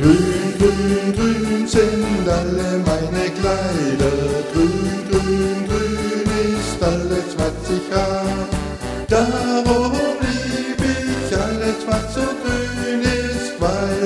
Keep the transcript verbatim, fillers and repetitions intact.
Grün, grün, grün sind alle meine Kleider, grün, grün, grün ist alles, was ich hab. Darum lieb ich alles, was so grün ist, weil